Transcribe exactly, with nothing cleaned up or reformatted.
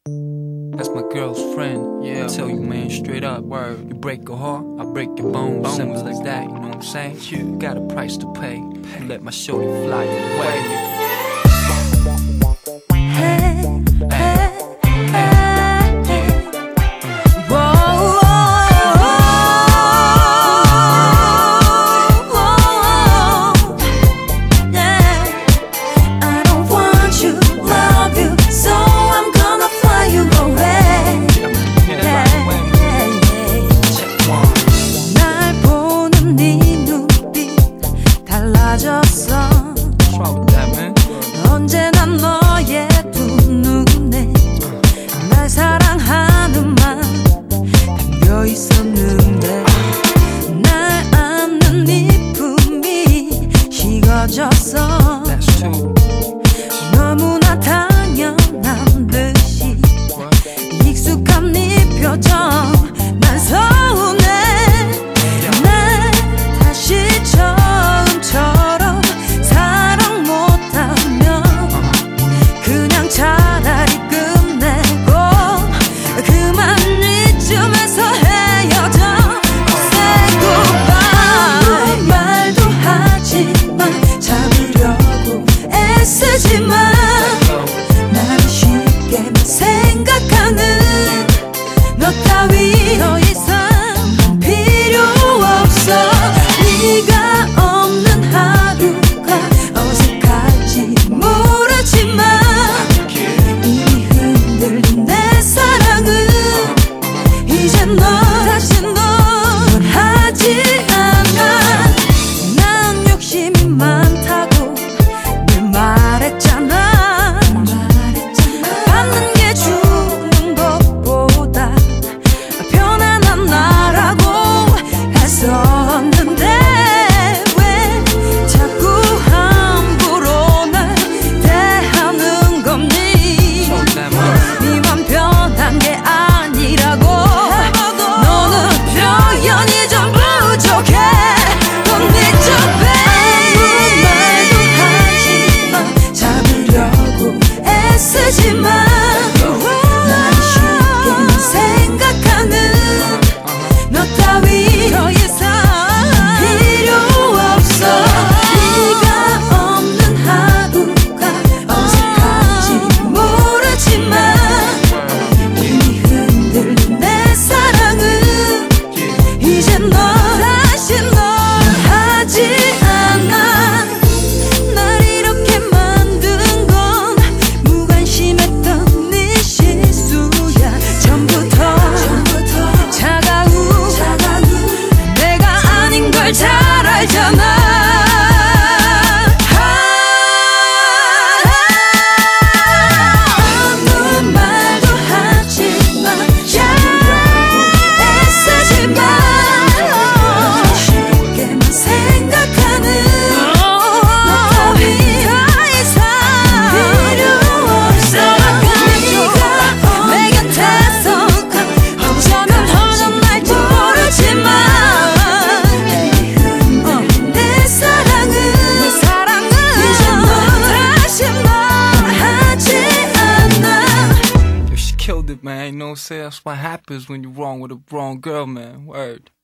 That's my girl's friend. Yeah, I tell you, man, straight up. Word. You break your heart, I break your bones. bones. Simple like that, you know what I'm saying? You got a price to pay. You let my shorty fly away. Hey, hey, hey, hey. Whoa, whoa, whoa, yeah. I don't want you, love you, so I'm gonna fly you away. Yeah, yeah, yeah. 날 보는 네 눈빛 달라졌어. 언제나 너의 두 눈에 날 사랑하는 말 담겨 있었는데 날 안는 네 품이 식어졌어. 너무나 당연한 듯이 익숙한 네 표정 난 서운해. 날 다시 처음처럼 사랑 못하면 그냥 차라리 끝내고 그만 이쯤에서 헤어져. Say goodbye. 말도 하지마 잡으려고 애쓰지마. 나를 쉽게만 생각하는 너 따위 더 이상 필요 없어. 네가 없는 하루가 어색할지 모르지만 이미 흔들린 내 사랑은 이제 너 다시 널 원하지 않아. 난 욕심이 많다고 늘 말했잖아. 받는 게 주는 것보다 편안한 나라고 했었는데 왜 자꾸 함부로 날 대하는 겁니? 네만 변한 게 아니라고. 너는 표현이 좀 부족해. Don't need you, babe. 아무 말도 하지마 잡으려고 애쓰지마. 나를 쉽게만 생각하는 너 따위 더 이상 필요 없어. 네가 없는 하루가 어색할지 모르지만 이미 흔들린 내 사랑은 이제 너 다시 널 하지 않아. 날 이렇게 만든 건 무관심했던 네 실수야. 전부터 차가운 내가 아닌 걸 잘 알잖아. 아무 말도 하지마 애쓰지마. 쉽게만 생각하는 너 따위 더 이상 필요 없어. 네가 내 곁에서 어쩌면 허전할지 모르지만 내 사랑은 이제 너 다시 말하지 않아. Yo, she killed it, man. You know what I'm saying? That's what happens when you're wrong with a wrong girl, man. Word.